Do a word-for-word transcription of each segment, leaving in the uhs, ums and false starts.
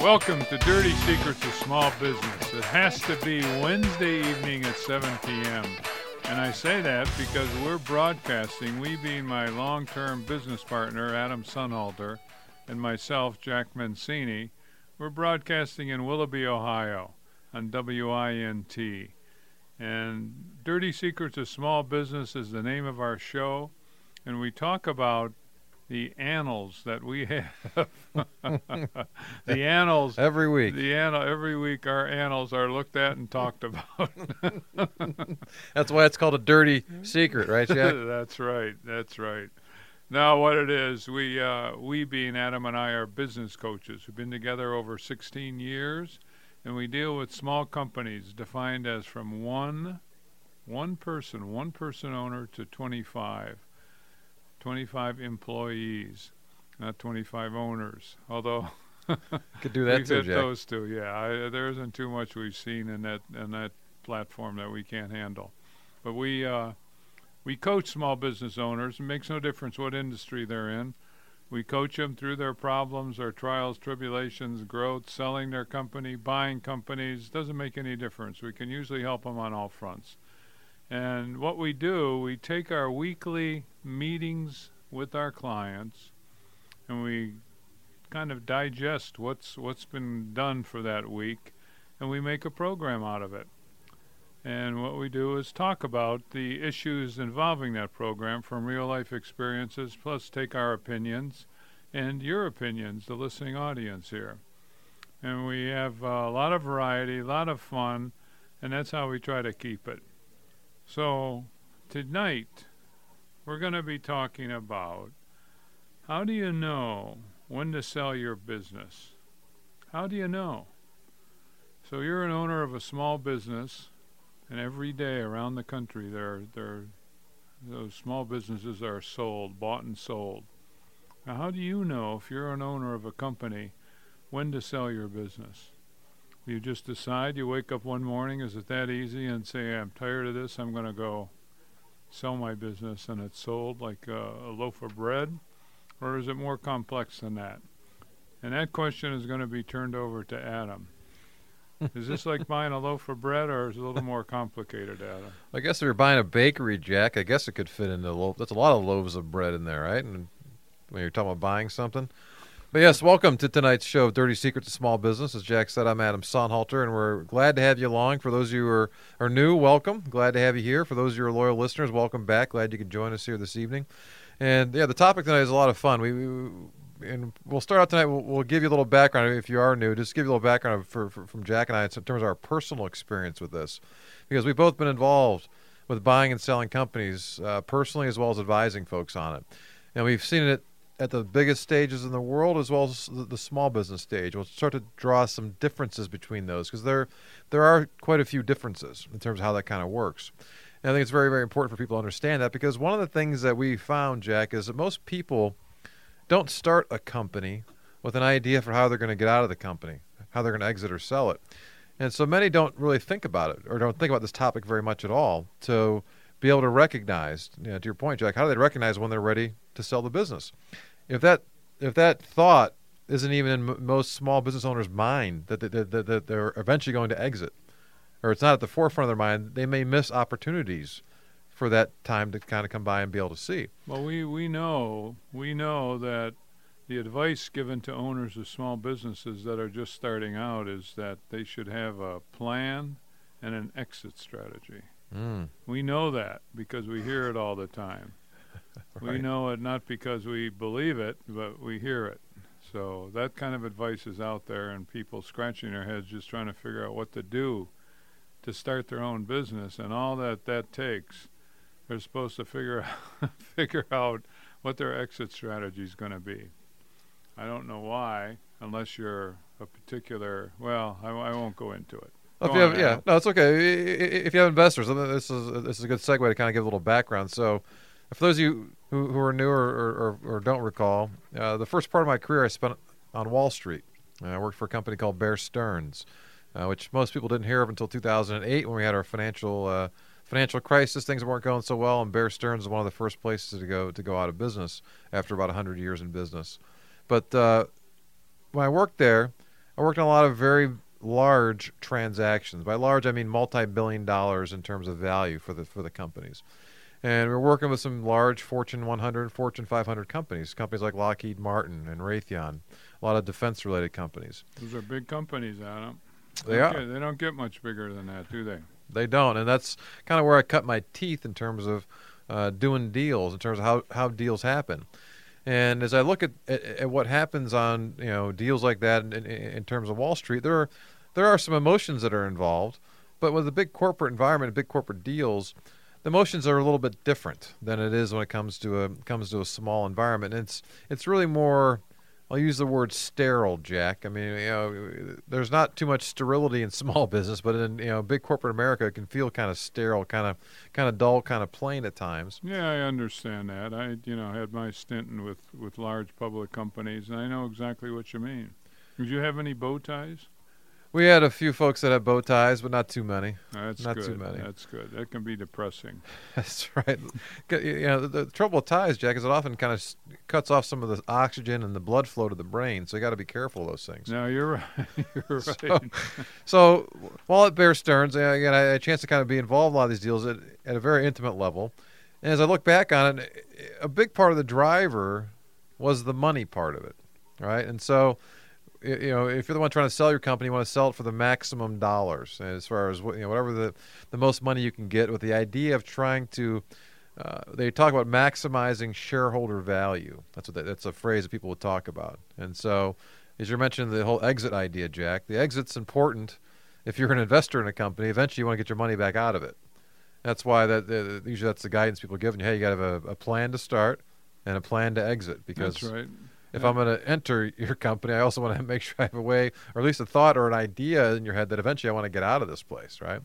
Welcome to Dirty Secrets of Small Business. It has to be Wednesday evening at seven p.m. And I say that because we're broadcasting, we being my long-term business partner, Adam Sunhalter, and myself, Jack Mancini. We're broadcasting in Willoughby, Ohio, on W I N T. And Dirty Secrets of Small Business is the name of our show. And we talk about the annals that we have. the annals. Every week. The annal, every week our annals are looked at and talked about. That's why it's called a dirty secret, right, Jack? That's right. That's right. Now, what it is, we, uh, we being Adam and I are business coaches. We've been together over sixteen years, and we deal with small companies defined as from one, one person, one person owner to twenty-five. twenty-five employees, not twenty-five owners. Although could do that we too, fit Jack. those two. Yeah, I, there isn't too much we've seen in that in that platform that we can't handle. But we uh, we coach small business owners. It makes no difference what industry they're in. We coach them through their problems, their trials, tribulations, growth, selling their company, buying companies. Doesn't make any difference. We can usually help them on all fronts. And what we do, we take our weekly meetings with our clients and we kind of digest what's what's been done for that week, and we make a program out of it. And what we do is talk about the issues involving that program from real life experiences, plus take our opinions and your opinions, the listening audience here. And we have uh, a lot of variety, a lot of fun, and that's how we try to keep it. So tonight, we're going to be talking about how do you know when to sell your business? How do you know? So you're an owner of a small business, and every day around the country, there, there, those small businesses are sold, bought and sold. Now, how do you know if you're an owner of a company when to sell your business? You just decide, you wake up one morning, is it that easy, and say, I'm tired of this, I'm going to go sell my business, and it's sold like a, a loaf of bread? Or is it more complex than that? And that question is going to be turned over to Adam. Is this like buying a loaf of bread, or is it a little more complicated, Adam? I guess if you're buying a bakery, Jack, I guess it could fit into a loaf. That's a lot of loaves of bread in there, right? And when you're talking about buying something. But yes, welcome to tonight's show of Dirty Secrets of Small Business. As Jack said, I'm Adam Sonhalter, and we're glad to have you along. For those of you who are, are new, welcome. Glad to have you here. For those of you who are loyal listeners, welcome back. Glad you could join us here this evening. And, yeah, the topic tonight is a lot of fun. We, we and we'll start out tonight. We'll, we'll give you a little background if you are new. Just give you a little background for, for, from Jack and I in terms of our personal experience with this. Because we've both been involved with buying and selling companies uh, personally as well as advising folks on it. And we've seen it at the biggest stages in the world as well as the, the small business stage. We'll start to draw some differences between those because there there are quite a few differences in terms of how that kind of works. And I think it's very, very important for people to understand that because one of the things that we found, Jack, is that most people don't start a company with an idea for how they're going to get out of the company, how they're going to exit or sell it. And so many don't really think about it or don't think about this topic very much at all to be able to recognize, you know, to your point, Jack, how do they recognize when they're ready to sell the business? If that if that thought isn't even in m- most small business owners' mind that, that, that, that they're eventually going to exit, or it's not at the forefront of their mind, they may miss opportunities for that time to kind of come by and be able to see. Well, we, we know we know that the advice given to owners of small businesses that are just starting out is that they should have a plan and an exit strategy. Mm. We know that because we hear it all the time. Right. We know it not because we believe it, but we hear it. So that kind of advice is out there, and people scratching their heads just trying to figure out what to do to start their own business, and all that that takes. They're supposed to figure out, figure out what their exit strategy is going to be. I don't know why, unless you're a particular, well, I, I won't go into it. Well, if Go you on, have, yeah, Adam. no, it's okay. If you have investors, this is this is a good segue to kind of give a little background. So, for those of you who, who are new or, or, or don't recall, uh, the first part of my career I spent on Wall Street. Uh, I worked for a company called Bear Stearns, uh, which most people didn't hear of until two thousand eight when we had our financial uh, financial crisis. Things weren't going so well, and Bear Stearns was one of the first places to go to go out of business after about one hundred years in business. But uh, when I worked there, I worked on a lot of very large transactions. By large, I mean multi-billion dollars in terms of value for the for the companies. And we're working with some large Fortune one hundred, Fortune five hundred companies, companies like Lockheed Martin and Raytheon, a lot of defense-related companies. Those are big companies, Adam. They okay, are. They don't get much bigger than that, do they? They don't, and that's kind of where I cut my teeth in terms of uh, doing deals, in terms of how, how deals happen. And as I look at, at, at what happens on you know deals like that in, in, in terms of Wall Street, there are there are some emotions that are involved, but with a big corporate environment, big corporate deals, the emotions are a little bit different than it is when it comes to a comes to a small environment. And it's it's really more. I'll use the word sterile, Jack. I mean, you know, there's not too much sterility in small business, but in you know big corporate America, it can feel kind of sterile, kind of kind of dull, kind of plain at times. Yeah, I understand that. I, you know, had my stint in with with large public companies, and I know exactly what you mean. Did you have any bow ties? We had a few folks that had bow ties, but not too many. That's not good. too many. That's good. That can be depressing. That's right. You know, the, the trouble with ties, Jack, is it often kind of s- cuts off some of the oxygen and the blood flow to the brain. So you got to be careful of those things. No, you're right. You're right. So, so while at Bear Stearns, uh, again, I had a chance to kind of be involved in a lot of these deals at, at a very intimate level. And as I look back on it, a big part of the driver was the money part of it, right? And so, you know, if you're the one trying to sell your company, you want to sell it for the maximum dollars, as far as you know, whatever the, the most money you can get, with the idea of trying to. Uh, they talk about maximizing shareholder value. That's what they, that's a phrase that people would talk about. And so, as you mentioned, the whole exit idea, Jack. The exit's important. If you're an investor in a company, eventually you want to get your money back out of it. That's why that uh, usually that's the guidance people give you. Hey, you got to have a, a plan to start and a plan to exit, because That's right. if Yeah. I'm going to enter your company, I also want to make sure I have a way, or at least a thought or an idea in your head that eventually I want to get out of this place, right?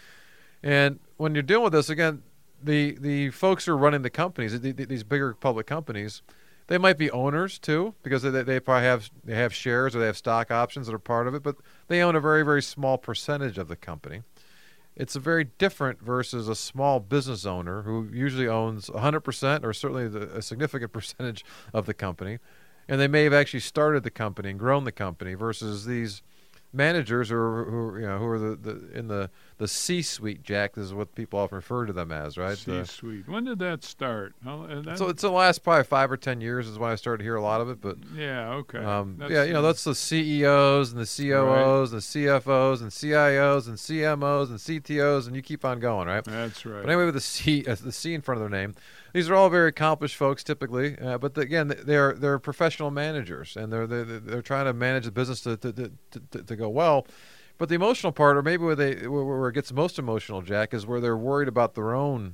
And when you're dealing with this, again, the the folks who are running the companies, the, the, these bigger public companies, they might be owners too, because they, they probably have they have shares or they have stock options that are part of it, but they own a very, very small percentage of the company. It's a very different versus a small business owner who usually owns one hundred percent or certainly the, a significant percentage of the company. And they may have actually started the company and grown the company, versus these managers who are, who are, you know, who are the, the in the, the C-suite, Jack. This is what people often refer to them as, right? The- C-suite. When did that start? How, uh, that, so it's the last probably five or ten years is when I started to hear a lot of it. But yeah, okay. um, That's, yeah, you know, uh, that's the C E Os and the C O Os and the C F Os and C I Os and C M Os and C T Os, and you keep on going, right? That's right. But anyway, with the C, uh, the C in front of their name, these are all very accomplished folks typically. Uh, but the, again, they're they're professional managers, and they're they're, they're trying to manage the business to to, to, to to go well. But the emotional part, or maybe where they where, where it gets most emotional, Jack, is where they're worried about their own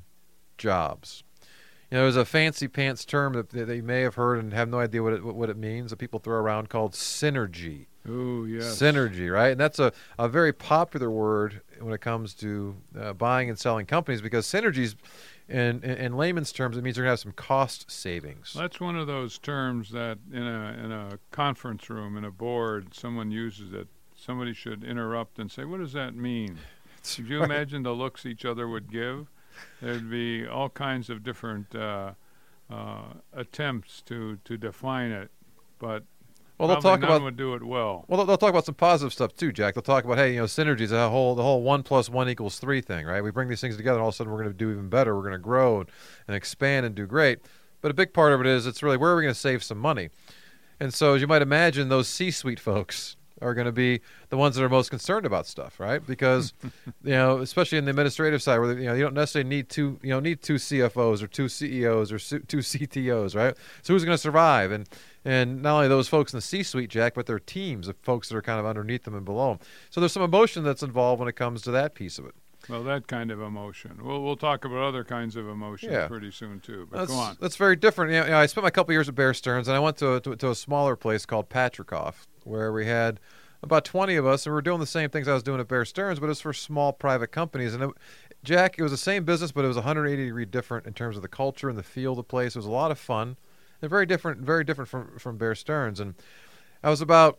jobs. You know, there's a fancy pants term that they may have heard and have no idea what it what it means, that people throw around, called synergy. Oh, yes. Synergy, right? And that's a, a very popular word when it comes to uh, buying and selling companies, because synergies, in, in, in layman's terms, it means you're going to have some cost savings. That's one of those terms that in a in a conference room, in a board, someone uses it. Somebody should interrupt and say, what does that mean? Could you right. imagine the looks each other would give? There'd be all kinds of different uh, uh, attempts to, to define it, but Well, they'll probably talk none about would do it well. well, they'll, they'll talk about some positive stuff too, Jack. They'll talk about, hey, you know, synergies, the whole the whole one plus one equals three thing, right? We bring these things together, and all of a sudden we're going to do even better. We're going to grow and, and expand and do great. But a big part of it is it's really where are we going to save some money? And so, as you might imagine, those C-suite folks are going to be the ones that are most concerned about stuff, right? Because, you know, especially in the administrative side, where you know you don't necessarily need two, you know, need two C F Os or two C E Os or su- two C T Os, right? So who's going to survive? And and not only those folks in the C-suite, Jack, but their teams of folks that are kind of underneath them and below them. So there's some emotion that's involved when it comes to that piece of it. Well, that kind of emotion. We'll we'll talk about other kinds of emotions Yeah. pretty soon too. But That's, go on. that's very different. You know, you know, I spent my couple years at Bear Stearns, and I went to a, to, to a smaller place called Patricof, where we had about twenty of us, and we were doing the same things I was doing at Bear Stearns, but it was for small private companies. And it, Jack, it was the same business, but it was one hundred eighty degree different in terms of the culture and the feel of the place. It was a lot of fun, and very different, very different from from Bear Stearns. And I was about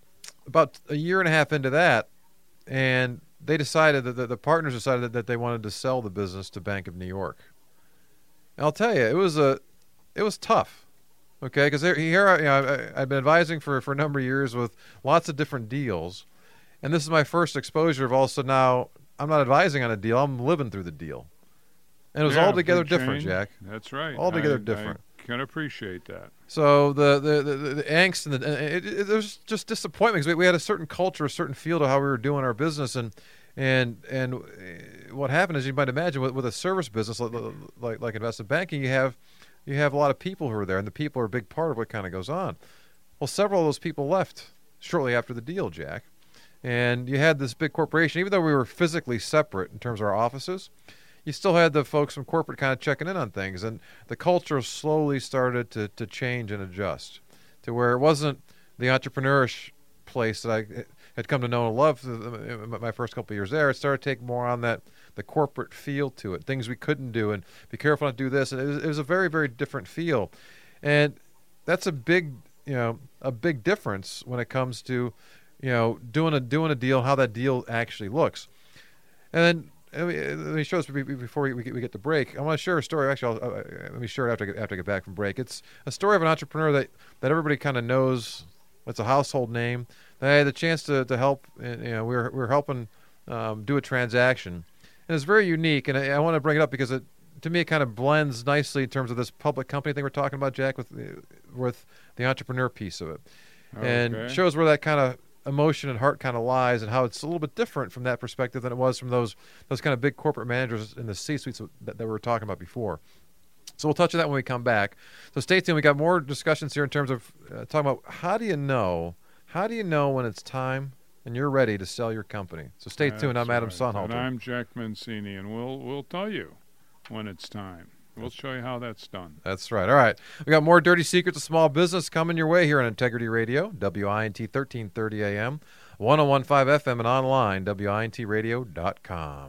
about a year and a half into that, and they decided that the, the partners decided that they wanted to sell the business to Bank of New York. And I'll tell you, it was a it was tough. Okay, because here I, you know, I, I've been advising for, for a number of years with lots of different deals, and this is my first exposure of also now I'm not advising on a deal, I'm living through the deal. And it was Yeah, altogether big different, change. Jack. That's right. Altogether I, different. I can appreciate that. So the the, the, the angst and the it, it, there was just disappointment because we, we had a certain culture, a certain feel to how we were doing our business, and and and what happened, as you might imagine, with, with a service business like, like like investment banking, you have you have a lot of people who are there, and the people are a big part of what kind of goes on. Well, several of those people left shortly after the deal, Jack, and you had this big corporation. Even though we were physically separate in terms of our offices, you still had the folks from corporate kind of checking in on things, and the culture slowly started to, to change and adjust to where it wasn't the entrepreneurish place that I had come to know and love my first couple of years there. It started to take more on that the corporate feel to it, things we couldn't do, and be careful not to do this. And it was, it was a very, very different feel, and that's a big, you know, a big difference when it comes to, you know, doing a doing a deal, how that deal actually looks, and then. Let me show this before we get, we get to break. I want to share a story. Actually, I'll, uh, let me share it after I, get, after I get back from break. It's a story of an entrepreneur that, that everybody kind of knows. It's a household name. They had the chance to, to help. And, you know, we were we were helping um, do a transaction, and it's very unique. And I, I want to bring it up because it, to me, it kind of blends nicely in terms of this public company thing we're talking about, Jack, with with the entrepreneur piece of it, Okay. and shows where that kind of emotion and heart kind of lies, and how it's a little bit different from that perspective than it was from those those kind of big corporate managers in the C-suites that, that we were talking about before. So we'll touch on that when we come back. So stay tuned. We got more discussions here in terms of uh, talking about how do you know, how do you know when it's time and you're ready to sell your company. So stay That's tuned. I'm Adam right. Sonhalter. And I'm Jack Mancini, and we'll we'll tell you when it's time. We'll show you how that's done. That's right. All right. We got more Dirty Secrets of Small Business coming your way here on Integrity Radio, W I N T thirteen thirty A M, one oh one point five F M, and online, W I N T radio dot com.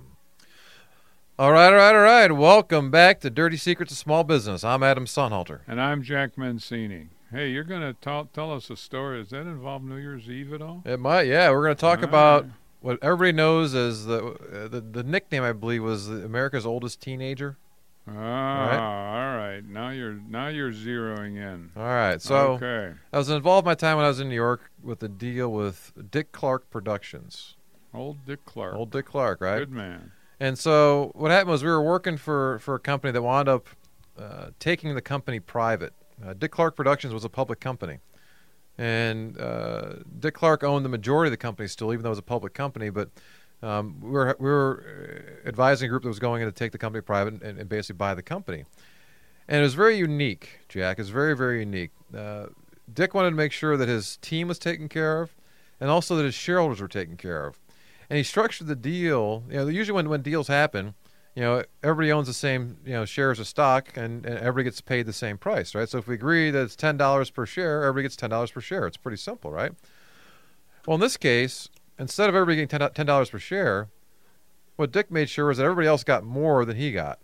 All right, all right, all right. Welcome back to Dirty Secrets of Small Business. I'm Adam Sonhalter. And I'm Jack Mancini. Hey, you're going to tell tell us a story. Does that involve New Year's Eve at all? It might, yeah. We're going to talk All about right. what everybody knows as the, uh, the the nickname, I believe, was America's oldest teenager. Ah, all right. Now you're now you're zeroing in. All right. So okay. I was involved my time when I was in New York with a deal with Dick Clark Productions. Old Dick Clark. Old Dick Clark, right? Good man. And so what happened was we were working for, for a company that wound up uh, taking the company private. Uh, Dick Clark Productions was a public company. And uh, Dick Clark owned the majority of the company still, even though it was a public company. But um, we were we were advising a group that was going in to take the company private and, and basically buy the company. And it was very unique, Jack. It was very, very unique. Uh, Dick wanted to make sure that his team was taken care of and also that his shareholders were taken care of. And he structured the deal. You know, usually when, when deals happen, you know, everybody owns the same, you know, shares of stock, and, and everybody gets paid the same price, right? So if we agree that it's ten dollars per share, everybody gets ten dollars per share. It's pretty simple, right? Well, in this case, instead of everybody getting ten dollars per share, what Dick made sure was that everybody else got more than he got.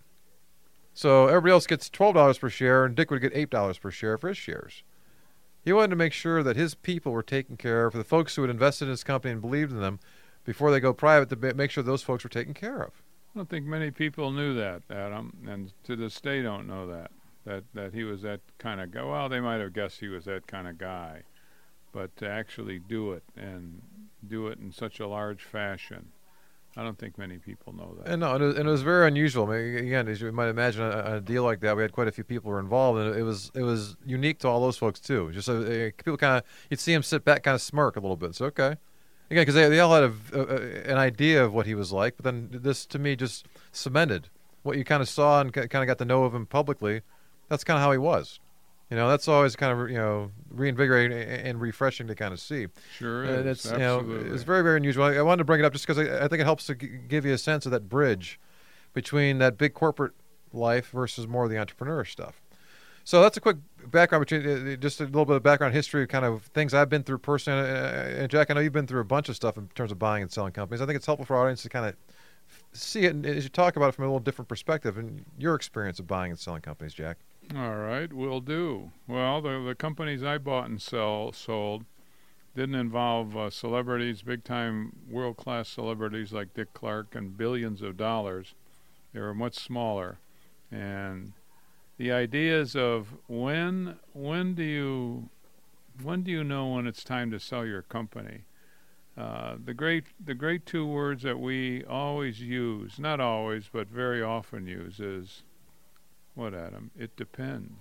So everybody else gets twelve dollars per share, and Dick would get eight dollars per share for his shares. He wanted to make sure that his people were taken care of, for the folks who had invested in his company and believed in them, before they go private, to make sure those folks were taken care of. I don't think many people knew that, Adam, and to this day don't know that, that, that he was that kind of guy. Well, they might have guessed he was that kind of guy, but to actually do it and do it in such a large fashion, I don't think many people know that. And no, and it, and it was very unusual. I mean, again, as you might imagine, a, a deal like that, we had quite a few people who were involved, and it was it was unique to all those folks too. Just uh, people kind of, you'd see him sit back, kind of smirk a little bit. So okay. Again, because they, they all had a, a, an idea of what he was like, but then this, to me, just cemented what you kind of saw and kind of got to know of him publicly. That's kind of how he was. You know, that's always kind of, you know, reinvigorating and refreshing to kind of see. Sure and is. It's, Absolutely. You know, it's very, very unusual. I, I wanted to bring it up just because I, I think it helps to g- give you a sense of that bridge between that big corporate life versus more of the entrepreneur stuff. So that's a quick background, between, just a little bit of background history, kind of things I've been through personally. And Jack, I know you've been through a bunch of stuff in terms of buying and selling companies. I think it's helpful for our audience to kind of see it as you talk about it from a little different perspective and your experience of buying and selling companies, Jack. All right, will do. Well, the the companies I bought and sell sold didn't involve uh, celebrities, big-time world-class celebrities like Dick Clark and billions of dollars. They were much smaller, and the ideas of when when do you when do you know when it's time to sell your company? Uh, the great the great two words that we always use, not always, but very often use, is what, Adam? It depends.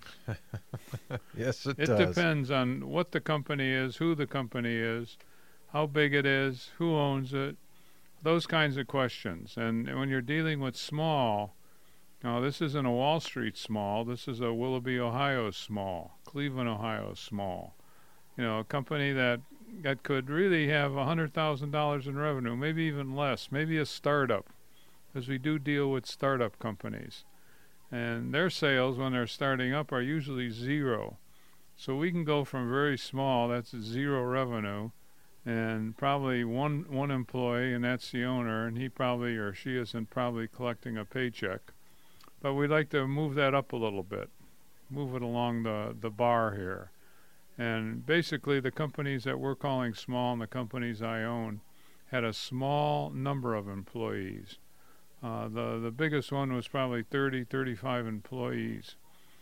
Yes, it, It does. depends on what the company is, who the company is, how big it is, who owns it, those kinds of questions. And when you're dealing with small, now this isn't a Wall Street small, this is a Willoughby, Ohio small, Cleveland, Ohio small. You know, a company that that could really have one hundred thousand dollars in revenue, maybe even less, maybe a startup, because we do deal with startup companies. And their sales, when they're starting up, are usually zero. So we can go from very small, that's zero revenue, and probably one one employee, and that's the owner, and he probably or she isn't probably collecting a paycheck. But we'd like to move that up a little bit, move it along the, the bar here. And basically the companies that we're calling small and the companies I own had a small number of employees. Uh, the, the biggest one was probably thirty, thirty-five employees.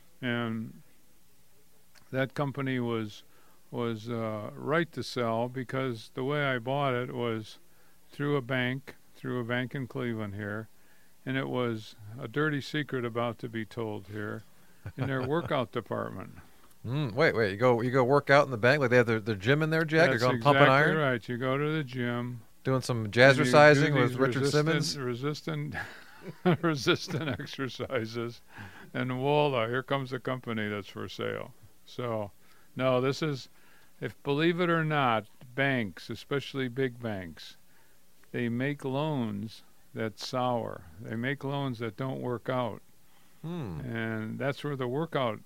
And that company was was uh, right to sell because the way I bought it was through a bank, through a bank in Cleveland here, and it was a dirty secret about to be told here in their workout department. Mm, wait, wait. You go, you go work out in the bank like they have their, their gym in there, Jack. That's You're going exactly pumping iron, right. You go to the gym, doing some and you jazzercising do with these Richard resistant, Simmons. resistant, resistant exercises, and voila, here comes the company that's for sale. So, no, this is, if believe it or not, banks, especially big banks, they make loans that sour. They make loans that don't work out. Hmm. And that's where the workout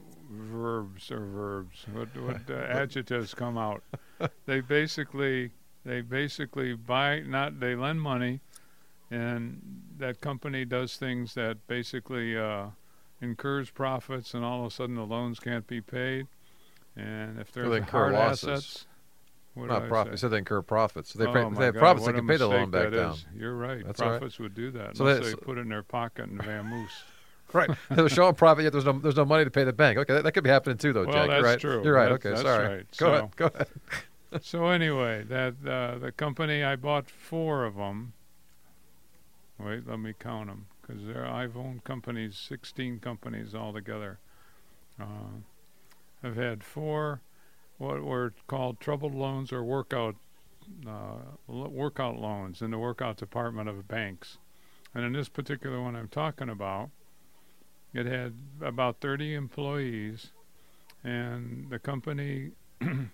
verbs or verbs, what, what uh, adjectives come out. They basically, they basically buy, not, they lend money, and that company does things that basically uh, incurs profits, and all of a sudden the loans can't be paid. And if they there's incur hard losses. assets, what Not did I profit. You say? said they incur profits. So they, Oh pay, my if they have God, profits, what they a can pay the loan mistake back that down. is. You're right. That's all right. Profits would do that So unless that's- they put it in their pocket and vamoose. Right. They're showing profit, yet there's no there's no money to pay the bank. Okay, that, that could be happening too, though, Well, Jack. You're that's right. true. You're right. That's- okay, that's sorry. right. Go So- ahead. Go ahead. So anyway, that uh, the company, I bought four of them. Wait, let me count them, because I've owned companies, sixteen companies altogether. Uh, I've had four what were called troubled loans or workout uh, lo- workout loans in the workout department of banks. And in this particular one I'm talking about, it had about thirty employees, and the company you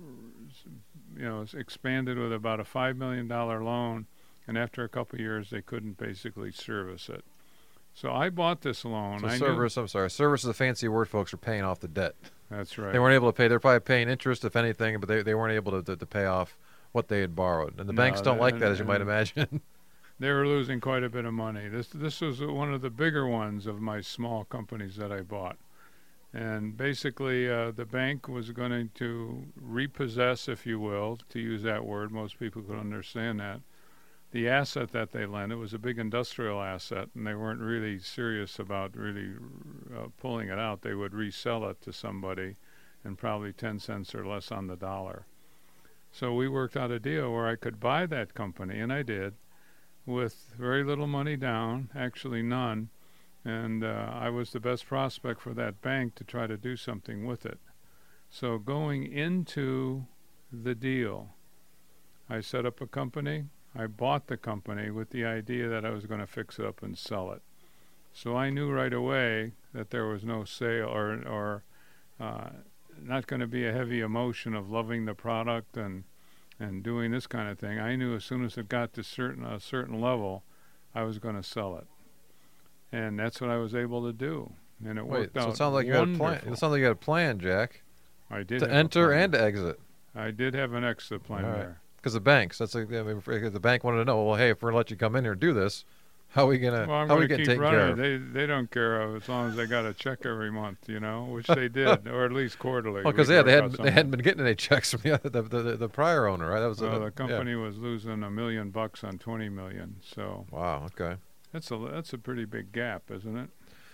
know, expanded with about a five million dollars loan, and after a couple of years, they couldn't basically service it. So I bought this loan. So I service, I'm sorry. Service is a fancy word, folks, for paying off the debt. knew, that's right. They weren't able to pay. They're probably paying interest, if anything, but they, they weren't able to, to, to pay off what they had borrowed. And the No, banks don't they- like and- that, as you might and- imagine. They were losing quite a bit of money. This this was one of the bigger ones of my small companies that I bought. And basically, uh, the bank was going to repossess, if you will, to use that word. Most people could understand that. The asset that they lent, it was a big industrial asset, and they weren't really serious about really uh, pulling it out. They would resell it to somebody and probably ten cents or less on the dollar. So we worked out a deal where I could buy that company, and I did, with very little money down, actually none. And uh, I was the best prospect for that bank to try to do something with it. So going into the deal, I set up a company. I bought the company with the idea that I was going to fix it up and sell it. So I knew right away that there was no sale or, or uh, not going to be a heavy emotion of loving the product and and doing this kind of thing. I knew as soon as it got to certain a certain level, I was going to sell it. And that's what I was able to do. And it Wait, worked so out it sounds like you had a plan. wonderful. It sounds like you had a plan, Jack, I did to have a enter plan. and to exit. I did have an exit plan All right. there. Because the banks, that's like, I mean, if the bank wanted to know, well, hey, if we're going to let you come in here and do this, how are we going to Well, I'm how are we going to getting keep taken care running. of? They they don't care of as long as they got a check every month, you know, which they did, or at least quarterly. Well, because We'd yeah, they work hadn't out they something. hadn't been getting any checks from the other, the, the, the, the prior owner, right? That was Well, a, the yeah. company was losing a million bucks on twenty million. So Wow. Okay. that's a that's a pretty big gap, isn't it?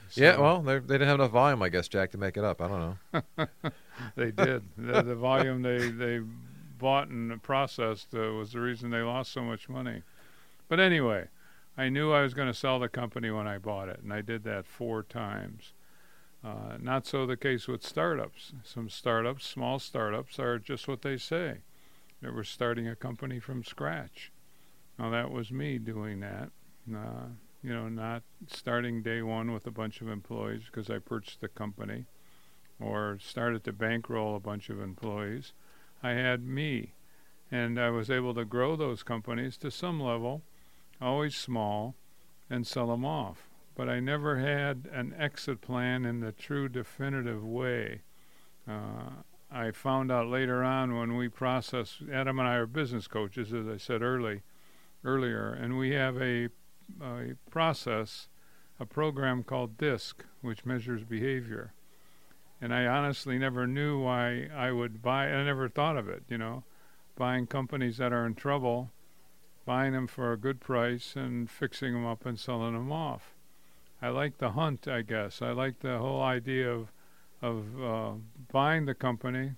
So Yeah, well, they they didn't have enough volume, I guess, Jack, to make it up. I don't know. they did. The, the volume they, they bought and processed uh, was the reason they lost so much money. But anyway, I knew I was going to sell the company when I bought it, and I did that four times. Uh, not so the case with startups. Some startups, small startups, are just what they say. They were starting a company from scratch. Now, that was me doing that. Uh, you know, not starting day one with a bunch of employees because I purchased the company or started to bankroll a bunch of employees. I had me, and I was able to grow those companies to some level, always small, and sell them off. But I never had an exit plan in the true definitive way. Uh, I found out later on when we process, Adam and I are business coaches, as I said early, earlier, and we have a, a process, a program called DISC, which measures behavior. And I honestly never knew why I would buy, I never thought of it, you know, buying companies that are in trouble, buying them for a good price and fixing them up and selling them off. I like the hunt, I guess. I like the whole idea of of uh, buying the company,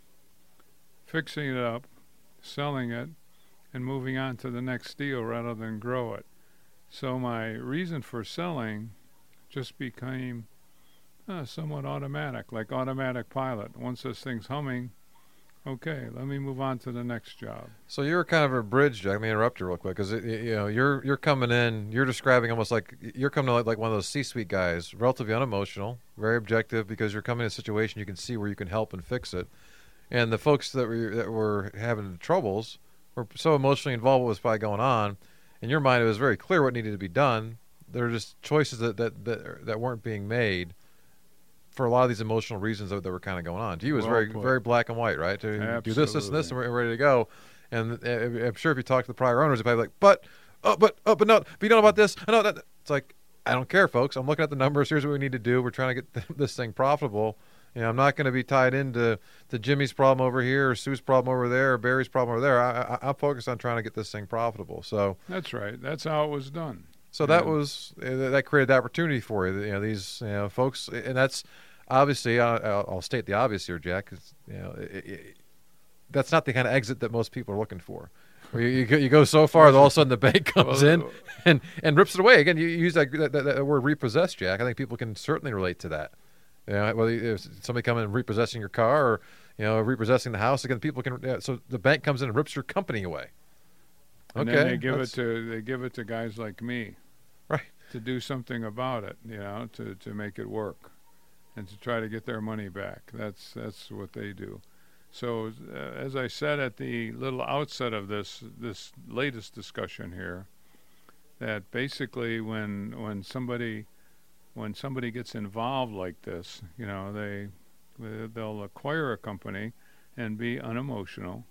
fixing it up, selling it, and moving on to the next deal rather than grow it. So my reason for selling just became uh, somewhat automatic, like automatic pilot. Once this thing's humming, okay, let me move on to the next job. So you're kind of a bridge, Jack. Let me interrupt you real quick because you know you're you're coming in. You're describing almost like you're coming to like, like one of those C-suite guys, relatively unemotional, very objective, because you're coming in a situation you can see where you can help and fix it. And the folks that were that were having troubles were so emotionally involved with what was probably going on. In your mind, it was very clear what needed to be done. There were just choices that that that, that weren't being made for a lot of these emotional reasons that, that were kind of going on. To you, it was Well very put. very black and white, right? To Absolutely. do this, this, and this, and we're ready to go. And uh, I'm sure if you talk to the prior owners, they'd probably be like, but, oh, but, oh, but no, but you know about this? I know that. It's like, I don't care, folks. I'm looking at the numbers. Here's what we need to do. We're trying to get this thing profitable. You know, I'm not going to be tied into to Jimmy's problem over here, or Sue's problem over there, or Barry's problem over there. I, I, I'm focused on trying to get this thing profitable. So that's right. That's how it was done. So that was uh, that created the opportunity for you. You know, these you know folks, and that's. Obviously, I'll, I'll state the obvious here, Jack. You know, it, it, that's not the kind of exit that most people are looking for. Where you, you, go, you go so far that all of a sudden the bank comes well, in and, and rips it away. Again, you use that, that, that word repossess, Jack. I think people can certainly relate to that. You know, whether if somebody coming and repossessing your car or you know repossessing the house, again, people can. Yeah, so the bank comes in and rips your company away. And okay, then they give it to they give it to guys like me, right, to do something about it. You know, to to make it work. And to try to get their money back. That's that's what they do. So uh, as I said at the little outset of this this latest discussion here, that basically when when somebody when somebody gets involved like this, you know, they they'll acquire a company and be unemotional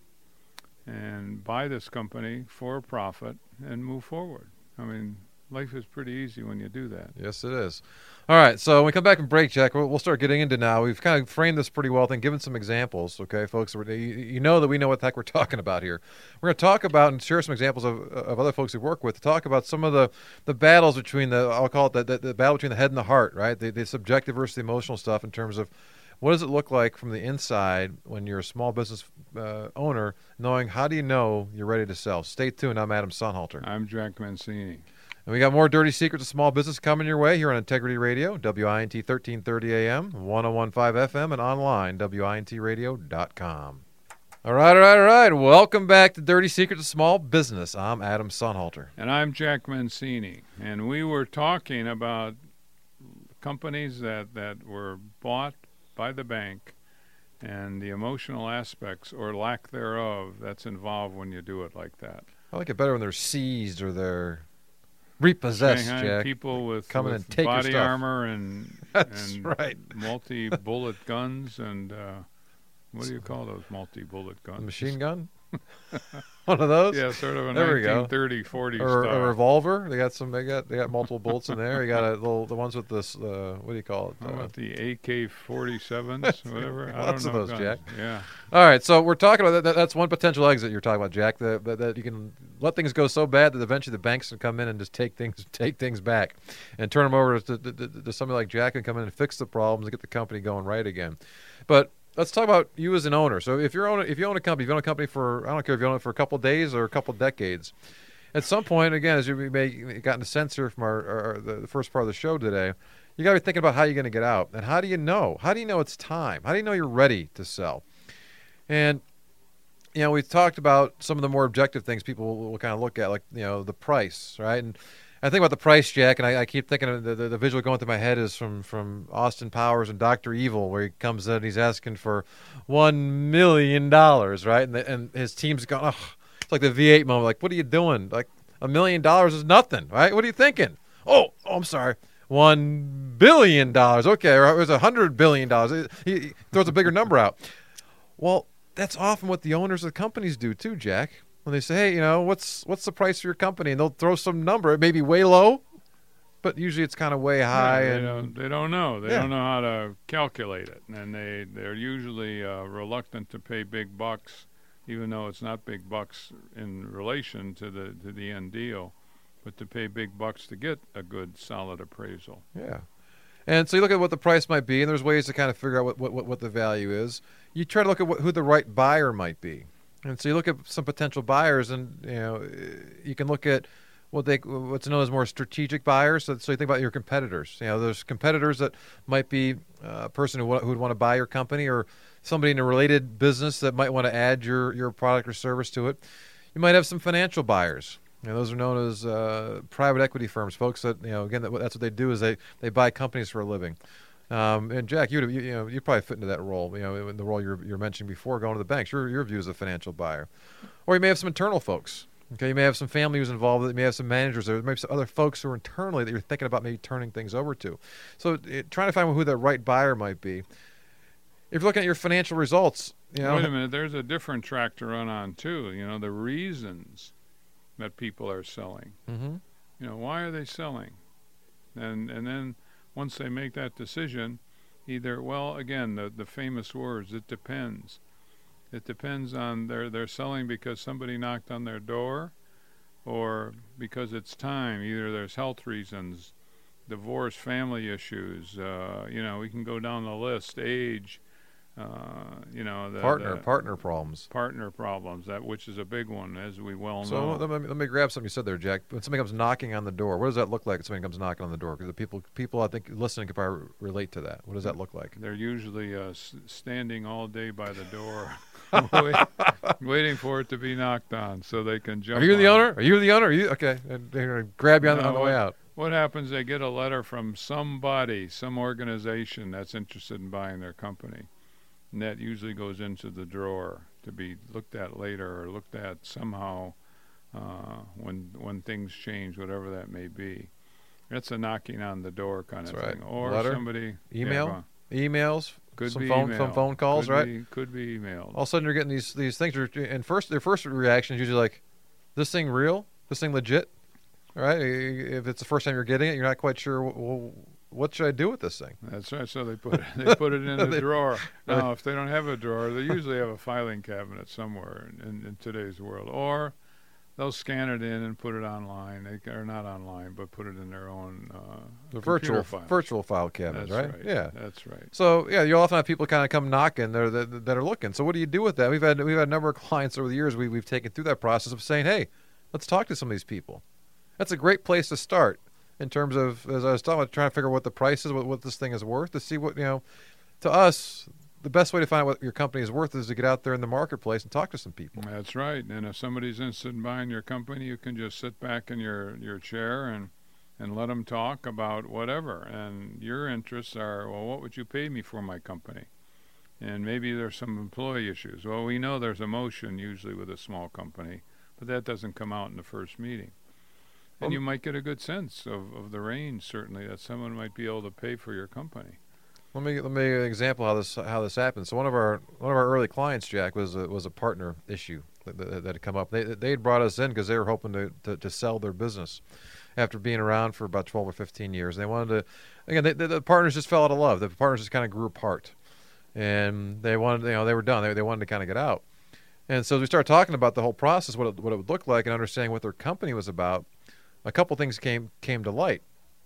and buy this company for a profit and move forward. I mean, life is pretty easy when you do that. Yes, it is. All right, so when we come back and break, Jack, we'll, we'll start getting into now. We've kind of framed this pretty well, then given some examples, okay, folks? You, you know that we know what the heck we're talking about here. We're going to talk about and share some examples of, of other folks we work with to talk about some of the, the battles between the, I'll call it the, the, the battle between the head and the heart, right? The, the subjective versus the emotional stuff in terms of what does it look like from the inside when you're a small business uh, owner, knowing how do you know you're ready to sell? Stay tuned. I'm Adam Sonhalter. I'm Jack Mancini. And we got more Dirty Secrets of Small Business coming your way here on Integrity Radio, W I N T thirteen thirty A M, one oh one point five F M, and online, W I N T radio dot com. All right, all right, all right. Welcome back to Dirty Secrets of Small Business. I'm Adam Sonhalter. And I'm Jack Mancini. And we were talking about companies that, that were bought by the bank and the emotional aspects or lack thereof that's involved when you do it like that. I like it better when they're seized or they're repossessed, Shanghai Jack. People with, Coming with and take body your stuff. armor and, That's and right. multi-bullet guns and uh, what do you call those multi-bullet guns? A machine gun? One of those? Yeah, sort of a there nineteen thirty, forty or style. a revolver. They got some. They got they got multiple bullets in there. You got a little the ones with this. Uh, what do you call it? How Uh, about the A K forty-sevens, whatever? I Lots don't of know those, guns. Jack. Yeah. All right, so we're talking about that. That's one potential exit you're talking about, Jack. That that, that you can let things go so bad that eventually the banks can come in and just take things take things back and turn them over to, to, to, to somebody like Jack and come in and fix the problems and get the company going right again. But let's talk about you as an owner. So if you're own, if you own a company, if you own a company for, I don't care if you own it for a couple of days or a couple of decades, at some point, again, as you may have gotten a sense here from our, our the, the first part of the show today, you got to be thinking about how you're going to get out. And how do you know? How do you know it's time? How do you know you're ready to sell? And, you know, we've talked about some of the more objective things people will, will kind of look at, like, you know, the price, right? And I think about the price, Jack, and I, I keep thinking of the, the, the visual going through my head is from, from Austin Powers and Doctor Evil, where he comes in and he's asking for one million dollars, right? And, the, and his team's going, oh, it's like the V eight moment, like, what are you doing? Like, a million dollars is nothing, right? What are you thinking? Oh, oh I'm sorry. One billion dollars. Okay, or it was a hundred billion dollars. He, he throws a bigger number out. Well, that's often what the owners of companies do too, Jack. When they say, hey, you know, what's what's the price for your company? And they'll throw some number. It may be way low, but usually it's kind of way high. Yeah, they, and don't, they don't know. They yeah. don't know how to calculate it. And they, they're usually uh, reluctant to pay big bucks, even though it's not big bucks in relation to the to the end deal, but to pay big bucks to get a good, solid appraisal. Yeah. And so you look at what the price might be, and there's ways to kind of figure out what, what, what the value is. You try to look at what, who the right buyer might be. And so you look at some potential buyers, and you know you can look at what they what's known as more strategic buyers. So, so you think about your competitors. You know, there's competitors that might be a person who, who would want to buy your company, or somebody in a related business that might want to add your, your product or service to it. You might have some financial buyers. You know, those are known as uh, private equity firms, folks that, you know, again, that, that's what they do is they, they buy companies for a living. Um, and Jack, you you, you know, you probably fit into that role, you know, in the role you're, you're mentioning before, going to the banks. Your, your view as a financial buyer. Or you may have some internal folks. Okay, you may have some family who's involved. You may have some managers. There may be some other folks who are internally that you're thinking about maybe turning things over to. So it, trying to find who the right buyer might be. If you're looking at your financial results, you know. Wait a minute, there's a different track to run on too. You know, the reasons that people are selling. Mm-hmm. You know, why are they selling? And and then once they make that decision, either, well, again, the, the famous words, it depends. It depends on they're, they're selling because somebody knocked on their door, or because it's time. Either there's health reasons, divorce, family issues, uh, you know, we can go down the list, age, Uh, you know, the partner the partner problems. Partner problems, that which is a big one, as we well so know. let me, let me grab something you said there, Jack. When somebody comes knocking on the door, what does that look like? When somebody comes knocking on the door, because the people people I think listening could probably relate to that. What does that look like? They're usually uh, s- standing all day by the door, wait, waiting for it to be knocked on, so they can jump. Are you the on owner? it. Are you the owner? Are you okay? And they're gonna grab you on, No, on the way out. What happens? They get a letter from somebody, some organization that's interested in buying their company. And that usually goes into the drawer to be looked at later, or looked at somehow uh, when when things change, whatever that may be. That's a knocking on the door kind That's of right. thing. Or Letter? somebody Email, yeah, emails, could some be phone, email. some phone calls, could right? Be, could be emailed. All of a sudden, you're getting these these things. Are, and first, their first reaction is usually like, "This thing real? This thing legit?" All right? If it's the first time you're getting it, you're not quite sure. Well, what should I do with this thing? That's right. So they put it, they put it in the They- drawer. Now, if they don't have a drawer, they usually have a filing cabinet somewhere in, in, in today's world, or they'll scan it in and put it online. They or not online, but put it in their own uh, The computer virtual files. virtual file cabinets, That's right? right. Yeah. That's right. So yeah, you often have people kind of come knocking that, that that are looking. So what do you do with that? We've had we've had a number of clients over the years. We we've taken through that process of saying, hey, let's talk to some of these people. That's a great place to start in terms of, as I was talking about, trying to figure out what the price is, what, what this thing is worth, to see what, you know, to us, the best way to find out what your company is worth is to get out there in the marketplace and talk to some people. That's right. And if somebody's interested in buying your company, you can just sit back in your, your chair and and let them talk about whatever. And your interests are, well, what would you pay me for my company? And maybe there's some employee issues. Well, we know there's emotion usually with a small company, but that doesn't come out in the first meeting. And Well, you might get a good sense of, of the range, certainly, that someone might be able to pay for your company. Let me let me give you an example how this how this happened. So one of our one of our early clients, Jack, was a, was a partner issue that, that, that had come up. They they had brought us in because they were hoping to, to, to sell their business after being around for about twelve or fifteen years. They wanted to, again, they, the, the partners just fell out of love. The partners just kind of grew apart, and they wanted, you know, they were done. They they wanted to kind of get out. And so as we started talking about the whole process, what it, what it would look like, and understanding what their company was about, a couple things came came to light.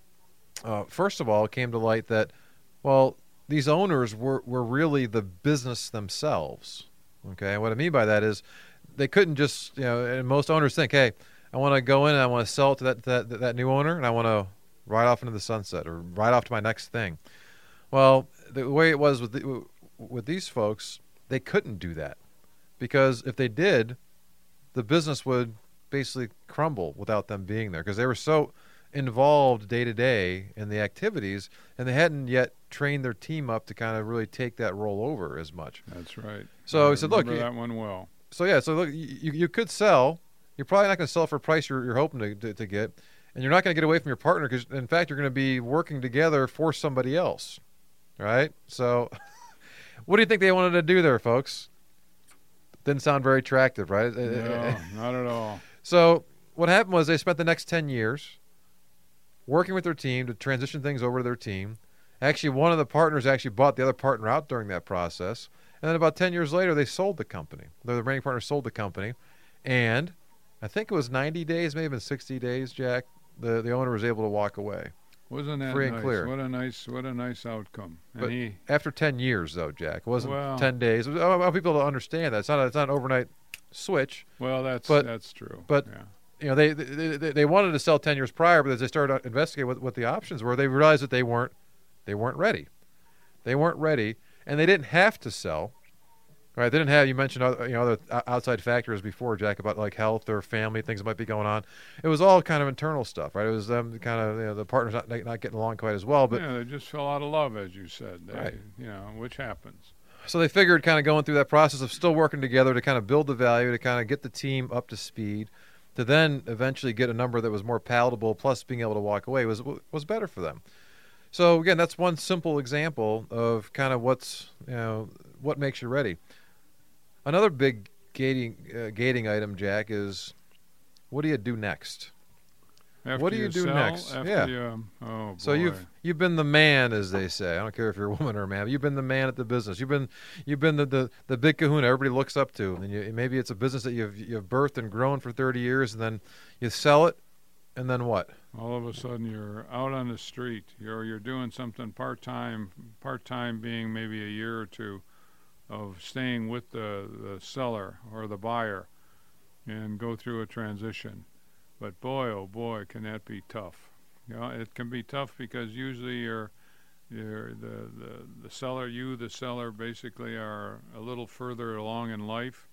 Uh, first of all, it came to light that, well, these owners were, were really the business themselves. Okay, and what I mean by that is they couldn't just, you know, and most owners think, hey, I want to go in and I want to sell it to that, that, that new owner, and I want to ride off into the sunset or ride off to my next thing. Well, the way it was with the, with these folks, they couldn't do that, because if they did, the business would basically crumble without them being there, because they were so involved day to day in the activities, and they hadn't yet trained their team up to kind of really take that role over as much. That's right. So I he said, look, remember you, that one well. So yeah, so look, you, you could sell. You're probably not going to sell for a price you're, you're hoping to, to, to get, and you're not going to get away from your partner, because in fact you're going to be working together for somebody else, right? So what do you think they wanted to do there, folks? Didn't sound very attractive, right? No, not at all. So what happened was they spent the next ten years working with their team to transition things over to their team. Actually, one of the partners actually bought the other partner out during that process. And then about ten years later, they sold the company. The remaining partner sold the company. And I think it was ninety days, maybe even sixty days, Jack, the, the owner was able to walk away. Wasn't that free nice? and clear. What a nice, what a nice outcome. And But he, after ten years, though, Jack, it wasn't Well- ten days. It was, I want people to understand that. It's not, a, it's not an overnight switch. well, that's but- that's true. but- yeah. You know, they, they they they wanted to sell ten years prior, but as they started investigating what, what the options were, they realized that they weren't they weren't ready. They weren't ready, and they didn't have to sell. Right? They didn't have. You mentioned other, you know, other o- outside factors before, Jack, about like health or family things that might be going on. It was all kind of internal stuff, right? It was them kind of, you know, the partners not not getting along quite as well, but yeah, they just fell out of love, as you said. They, Right. You know, which happens. so they figured, kind of going through that process of still working together to kind of build the value, to kind of get the team up to speed, to then eventually get a number that was more palatable, plus being able to walk away was was better for them. So again, that's one simple example of kind of what's, you know, what makes you ready. Another big gating uh, gating item, Jack, is what do you do next? After What do you do sell, next? After Yeah. You, um, oh, boy. So you've you've been the man, as they say. I don't care if you're a woman or a man. But you've been the man at the business. You've been you've been the, the, the big kahuna everybody looks up to. And you, maybe it's a business that you've you've birthed and grown for thirty years, and then you sell it, and then what? all of a sudden you're out on the street. You're you're doing something part time. Part time being maybe a year or two of staying with the, the seller or the buyer, and go through a transition. But boy, oh boy, can that be tough. You know, it can be tough because usually you're, you're the, the, the seller, you, the seller, basically are a little further along in life,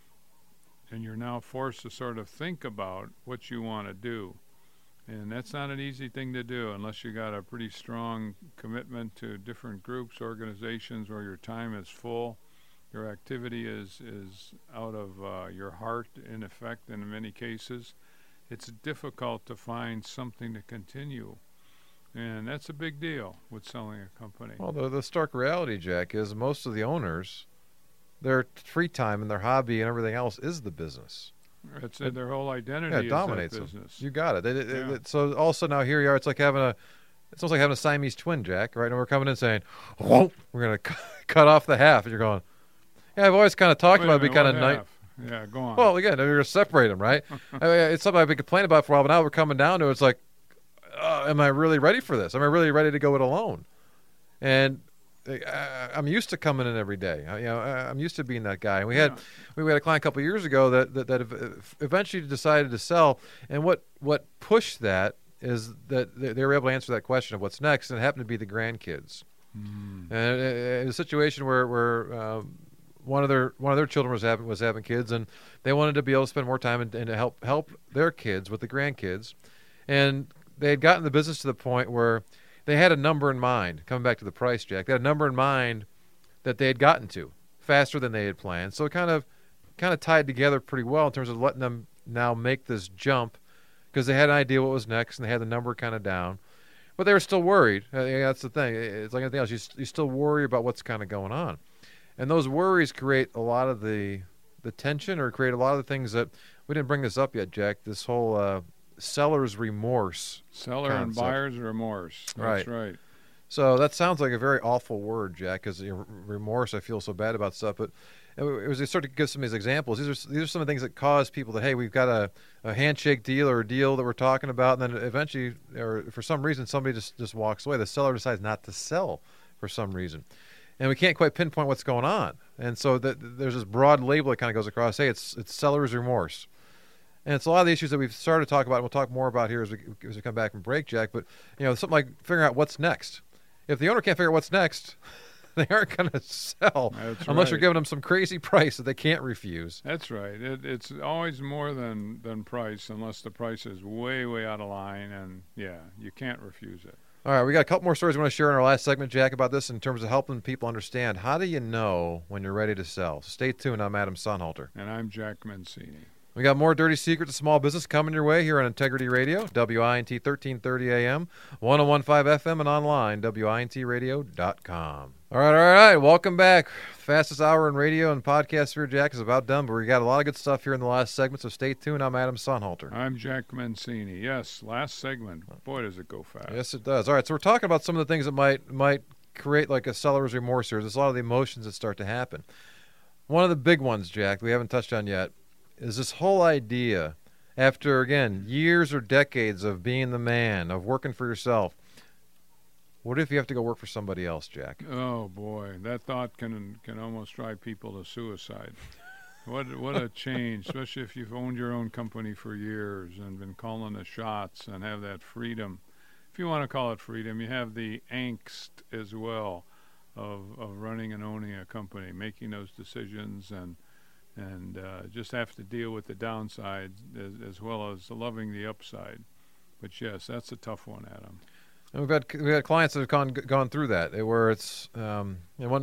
and you're now forced to sort of think about what you want to do. And that's not an easy thing to do unless you got a pretty strong commitment to different groups, organizations where your time is full, your activity is, is out of uh, your heart, in effect, in many cases. It's difficult to find something to continue. And that's a big deal with selling a company. Well, the, the stark reality, Jack, is most of the owners, their free time and their hobby and everything else is the business. It's uh, their whole identity Yeah, it is dominates that them. business. You got it. It- it- Yeah. it- so all of a sudden now here you are. It's like having a, it's almost like having a Siamese twin, Jack. Right? And we're coming in saying, "Oh, we're going to cut off the half," and you're going, "Yeah, I've always kind of talked Wait a about it. It'd be minute, kind of what nice." half? Yeah, go on. Well, again, you're going to separate them, right? I mean, it's something I've been complaining about for a while, but now we're coming down to it. It's like, uh, am I really ready for this? Am I really ready to go it alone? And uh, I'm used to coming in every day. I, you know, I- I'm used to being that guy. And we had Yeah. we had a client a couple of years ago that that, that ev- eventually decided to sell. And what what pushed that is that they they were able to answer that question of what's next, and it happened to be the grandkids. Mm. And uh, in a situation where where um, one of their one of their children was having was having kids, and they wanted to be able to spend more time and, and to help help their kids with the grandkids, and they had gotten the business to the point where they had a number in mind. Coming back to the price, Jack, they had a number in mind that they had gotten to faster than they had planned. So it kind of kind of tied together pretty well in terms of letting them now make this jump, because they had an idea what was next and they had the number kind of down. But they were still worried. Uh, yeah, that's the thing. It's like anything else. You, you still worry about what's kind of going on. And those worries create a lot of the the tension, or create a lot of the things that, we didn't bring this up yet, Jack, this whole uh, seller's remorse. Seller and concept. buyer's remorse. That's right. So that sounds like a very awful word, Jack, because remorse, I feel so bad about stuff. But as we start to give some of these examples, these are these are some of the things that cause people that, hey, we've got a, a handshake deal or a deal that we're talking about, and then eventually, or for some reason, somebody just, just walks away. The seller decides not to sell for some reason. And we can't quite pinpoint what's going on. And so the, there's this broad label that kind of goes across, hey, it's it's seller's remorse. And it's a lot of the issues that we've started to talk about, and we'll talk more about here as we, as we come back from break, Jack. But, you know, something like figuring out what's next. If the owner can't figure out what's next, they aren't going to sell. That's unless right. you're giving them some crazy price that they can't refuse. That's right. It, it's always more than, than price, unless the price is way, way out of line. And, yeah, you can't refuse it. All right, we got a couple more stories we want to share in our last segment, Jack, about this in terms of helping people understand how do you know when you're ready to sell. So stay tuned. I'm Adam Sonhalter. And I'm Jack Mancini. We got more Dirty Secrets of Small Business coming your way here on Integrity Radio, W I N T thirteen thirty A M, one oh one point five F M, and online, W I N T radio dot com. All right, all right, welcome back. Fastest hour in radio and podcast here, Jack, is about done, but we got a lot of good stuff here in the last segment, so stay tuned. I'm Adam Sonhalter. I'm Jack Mancini. Yes, last segment. Boy, does it go fast. Yes, it does. All right, so we're talking about some of the things that might might create like a seller's remorse here. There's a lot of the emotions that start to happen. One of the big ones, Jack, we haven't touched on yet, is this whole idea, after, again, years or decades of being the man, of working for yourself, what if you have to go work for somebody else, Jack? Oh, boy. That thought can can almost drive people to suicide. What what a change, especially if you've owned your own company for years and been calling the shots and have that freedom. If you want to call it freedom, you have the angst as well of, of running and owning a company, making those decisions and and uh, just have to deal with the downside as, as well as loving the upside. But yes, that's a tough one, Adam. And we've had we've had clients that have gone gone through that, where it's um, you know, one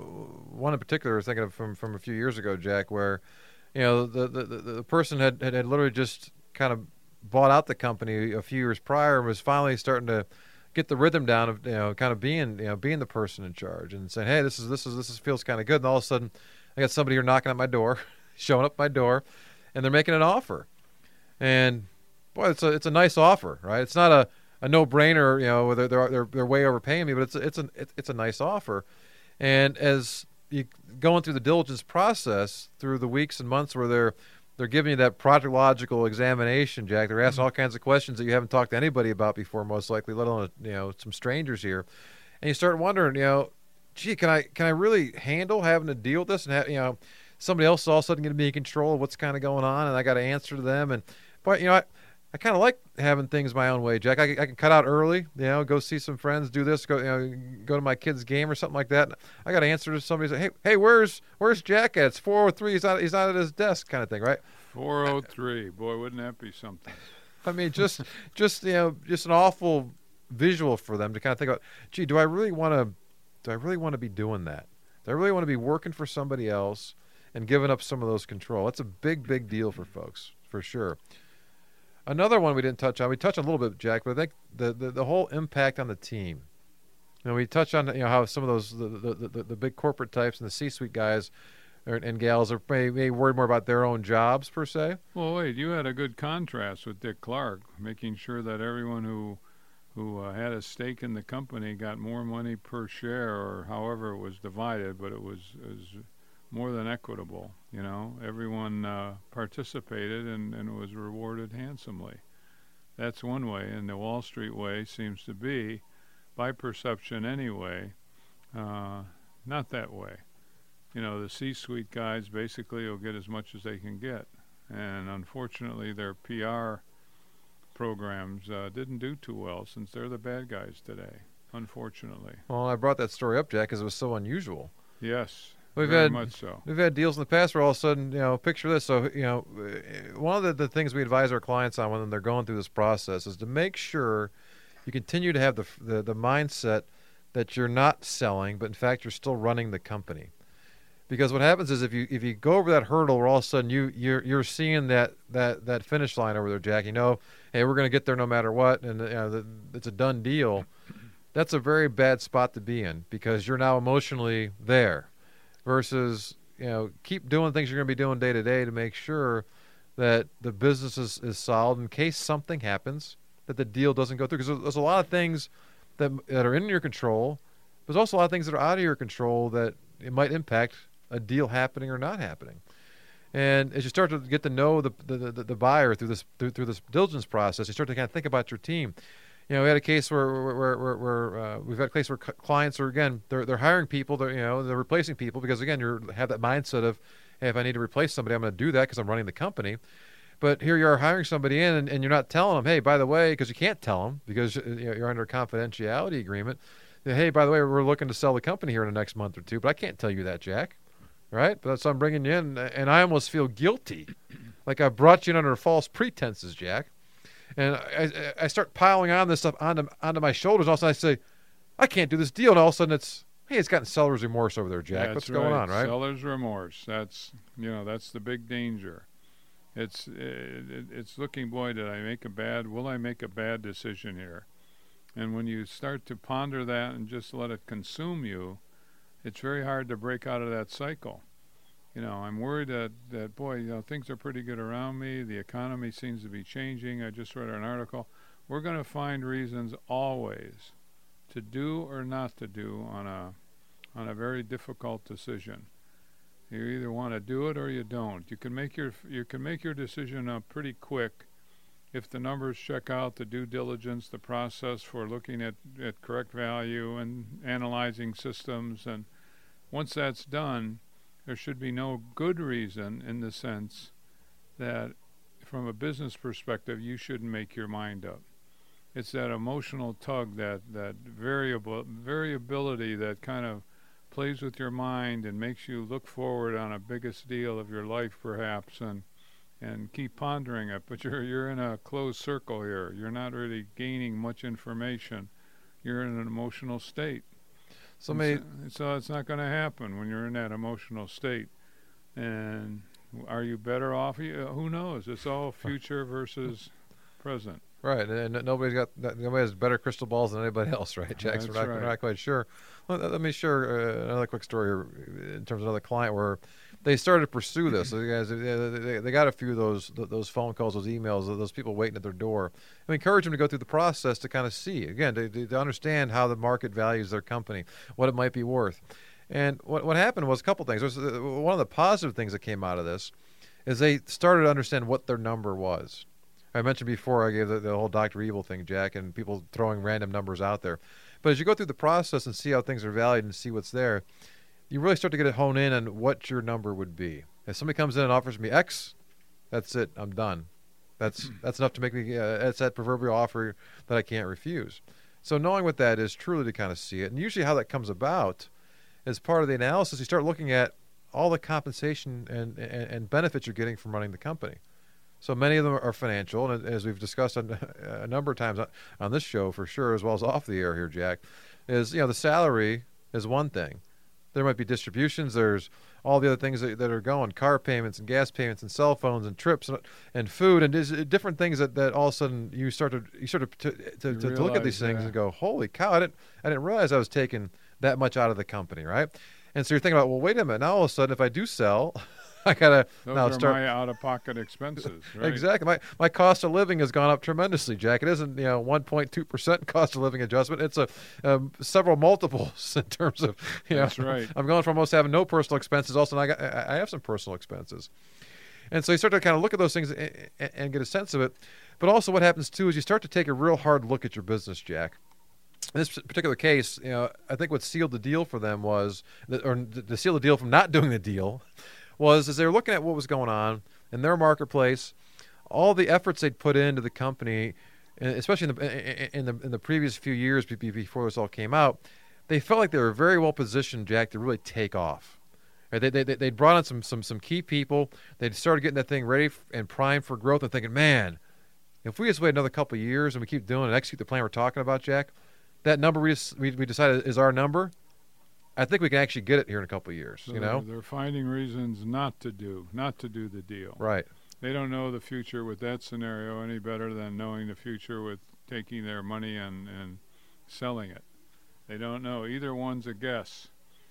one in particular I was thinking of from, from a few years ago, Jack, where you know the the, the, the person had, had, had literally just kind of bought out the company a few years prior and was finally starting to get the rhythm down of you know kind of being you know being the person in charge and saying, hey, this is this is this is, feels kind of good, and all of a sudden I got somebody here knocking at my door, showing up at my door, and they're making an offer. And boy, it's a it's a nice offer, right? It's not a, a no-brainer, you know, they're they're they're, they're way overpaying me, but it's it's an it's, it's a nice offer. And as you going through the diligence process through the weeks and months where they're they're giving you that projectological examination, Jack, they're asking mm-hmm. all kinds of questions that you haven't talked to anybody about before, most likely, let alone you know some strangers here, and you start wondering, you know. Gee, can I can I really handle having to deal with this? And have, you know, somebody else is all of a sudden going to be in control of what's kind of going on, and I got to answer to them. And but you know, I, I kind of like having things my own way, Jack. I, I can cut out early, you know, go see some friends, do this, go you know, go to my kid's game or something like that. I got to answer to somebody. Say, hey, hey, where's where's Jack at? It's four oh three. He's not he's not at his desk, kind of thing, right? four oh three. Boy, wouldn't that be something? I mean, just just you know, just an awful visual for them to kind of think about. Gee, do I really want to? Do I really want to be doing that? Do I really want to be working for somebody else and giving up some of those control? That's a big, big deal for folks, for sure. Another one we didn't touch on, we touched on a little bit, Jack, but I think the, the, the whole impact on the team. You know, we touched on you know how some of those the the, the, the big corporate types and the C-suite guys are, and gals are may, may worried more about their own jobs per se. Well, wait, you had a good contrast with Dick Clark, making sure that everyone who who uh, had a stake in the company got more money per share, or however it was divided, but it was, it was more than equitable. You know, everyone uh, participated and, and was rewarded handsomely. That's one way, and the Wall Street way seems to be, by perception anyway, uh, not that way. You know, the C-suite guys basically will get as much as they can get, and unfortunately their P R programs uh, didn't do too well since they're the bad guys today, unfortunately. Well, I brought that story up, Jack, because it was so unusual. Yes, we've very had, much so. We've had deals in the past where all of a sudden, you know, picture this. So, you know, one of the, the things we advise our clients on when they're going through this process is to make sure you continue to have the the, the mindset that you're not selling, but in fact you're still running the company. Because what happens is if you if you go over that hurdle where all of a sudden you you're you're seeing that that that finish line over there, Jack, you know, hey, we're going to get there no matter what, and you know, the, it's a done deal. That's a very bad spot to be in because you're now emotionally there. Versus, you know, keep doing things you're going to be doing day to day to make sure that the business is, is solid in case something happens, that the deal doesn't go through. Because there's a lot of things that that are in your control. There's also a lot of things that are out of your control that it might impact a deal happening or not happening. And as you start to get to know the the, the, the buyer through this through, through this diligence process, you start to kind of think about your team. You know, we had a case where where where, where uh, we've had a case where c- clients are again they're they're hiring people, they're you know they're replacing people because again you have that mindset of, hey, if I need to replace somebody, I'm going to do that because I'm running the company. But here you are hiring somebody in, and, and you're not telling them, hey, by the way, because you can't tell them because you know, you're under a confidentiality agreement. That, hey, by the way, we're looking to sell the company here in the next month or two, but I can't tell you that, Jack. Right? But so I'm bringing you in, and I almost feel guilty, like I brought you in under false pretenses, Jack. And I, I start piling on this stuff onto, onto my shoulders. All of a sudden I say, I can't do this deal. And all of a sudden it's, hey, it's gotten seller's remorse over there, Jack. That's What's going right. on, right? Seller's remorse. That's, you know, that's the big danger. It's, it, it's looking, boy, did I make a bad, will I make a bad decision here? And when you start to ponder that and just let it consume you, it's very hard to break out of that cycle. You know, I'm worried that, that, boy, you know, things are pretty good around me. The economy seems to be changing. I just read an article. We're going to find reasons always to do or not to do on a on a very difficult decision. You either want to do it or you don't. You can make your you can make your decision up pretty quick if the numbers check out, the due diligence, the process for looking at, at correct value and analyzing systems. And once that's done, there should be no good reason in the sense that from a business perspective, you shouldn't make your mind up. It's that emotional tug, that, that variable variability that kind of plays with your mind and makes you look forward on a biggest deal of your life perhaps and and keep pondering it. But you're you're in a closed circle here. You're not really gaining much information. You're in an emotional state. So, may, so, so it's not going to happen when you're in that emotional state. And are you better off? Who knows? It's all future versus present. Right, and nobody's got nobody has better crystal balls than anybody else, right, Jack? So we're, not, right. we're not quite sure. Let, let me share uh, another quick story in terms of another client where they started to pursue this. So guys, they, they, they got a few of those those phone calls, those emails, those people waiting at their door. And we encourage them to go through the process to kind of see again to, to understand how the market values their company, what it might be worth. And what what happened was a couple things. Was, uh, one of the positive things that came out of this is they started to understand what their number was. I mentioned before I gave the, the whole Doctor Evil thing, Jack, and people throwing random numbers out there. But as you go through the process and see how things are valued and see what's there, you really start to get it honed in on what your number would be. If somebody comes in and offers me X, that's it. I'm done. That's that's enough to make me. Uh, that's that proverbial offer that I can't refuse. So knowing what that is, truly to kind of see it, and usually how that comes about, as part of the analysis, you start looking at all the compensation and and, and benefits you're getting from running the company. So many of them are financial, and as we've discussed on, a number of times on, on this show for sure, as well as off the air here, Jack, is, you know, the salary is one thing. There might be distributions. There's all the other things that, that are going, car payments and gas payments and cell phones and trips and, and food and there's different things that, that all of a sudden you start to you sort of to, to, to, to look at these things that. and go, holy cow! I didn't I didn't realize I was taking that much out of the company, right? And so you're thinking about, well, wait a minute. Now all of a sudden, if I do sell, I gotta Those now are start my out-of-pocket expenses. Right? Exactly. My my cost of living has gone up tremendously, Jack. It isn't you know one point two percent cost of living adjustment. It's a um, several multiples in terms of you know. That's right. I'm going from almost having no personal expenses. Also, I got I have some personal expenses, and so you start to kind of look at those things and, and get a sense of it. But also, what happens too is you start to take a real hard look at your business, Jack. In this particular case, you know, I think what sealed the deal for them was, or to seal the deal from not doing the deal, was as they were looking at what was going on in their marketplace, all the efforts they'd put into the company, especially in the in the, in the previous few years before this all came out, they felt like they were very well positioned, Jack, to really take off. They they they'd brought in some some some key people. They'd started getting that thing ready and primed for growth, and thinking, man, if we just wait another couple of years and we keep doing it, and execute the plan we're talking about, Jack, that number we just, we, we decided is our number. I think we can actually get it here in a couple of years. So you know, they're finding reasons not to do, not to do the deal. Right. They don't know the future with that scenario any better than knowing the future with taking their money and, and selling it. They don't know. Either one's a guess.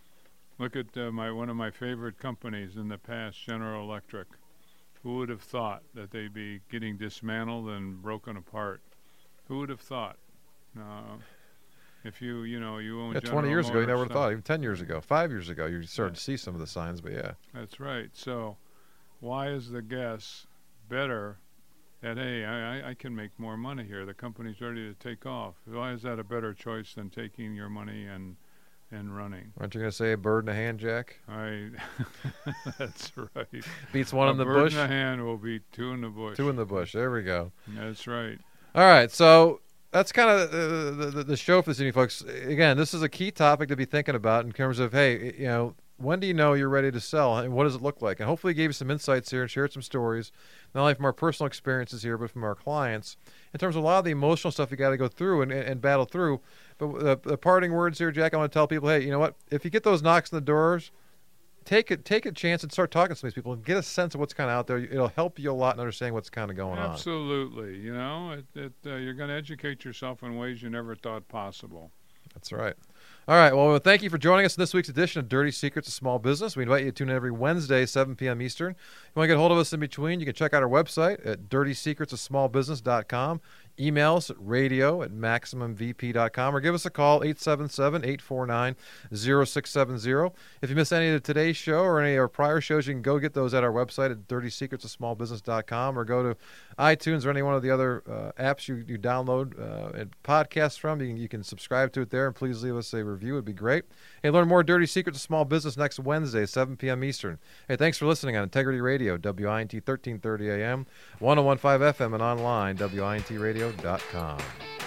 Look at uh, my one of my favorite companies in the past, General Electric. Who would have thought that they'd be getting dismantled and broken apart? Who would have thought? Uh, If you, you know, you own Yeah, General twenty years ago, you Motors never would have stock. thought. Even ten years ago, five years ago, you started Yeah. to see some of the signs. But yeah, That's right. So, why is the guess better that, hey, I, I- I can make more money here? The company's ready to take off. Why is that a better choice than taking your money and and running? aren't you going to say a bird in a hand, Jack? I. That's right. Beats one a in the bird bush, in the hand will beat two in the bush. two in the bush. There we go. That's right. All right, so that's kind of uh, the, the, the show for this evening, folks. Again, this is a key topic to be thinking about in terms of, hey, you know, when do you know you're ready to sell, and what does it look like? And hopefully, gave you some insights here and shared some stories, not only from our personal experiences here, but from our clients, in terms of a lot of the emotional stuff you got to go through and, and, and battle through. But the, the parting words here, Jack, I want to tell people, hey, you know what? If you get those knocks on the doors, take it, take a chance and start talking to some of these people and get a sense of what's kind of out there. It'll help you a lot in understanding what's kind of going on. Absolutely. You know, it, it, uh, you're going to educate yourself in ways you never thought possible. That's right. All right. Well, thank you for joining us in this week's edition of Dirty Secrets of Small Business. We invite you to tune in every Wednesday, seven p.m. Eastern. If you want to get a hold of us in between, you can check out our website at dirty secrets of small business dot com. Email us at radio at maximum v p dot com or give us a call, eight seven seven, eight four nine, zero six seven zero. If you missed any of today's show or any of our prior shows, you can go get those at our website at dirty secrets of small business dot com or go to iTunes or any one of the other uh, apps you, you download uh, and podcasts from. You can, you can subscribe to it there, and please leave us a review. It would be great. Hey, learn more Dirty Secrets of Small Business next Wednesday, seven p.m. Eastern. Hey, thanks for listening on Integrity Radio, W I N T thirteen thirty A M, one oh one point five F M, and online, W I N T radio dot com.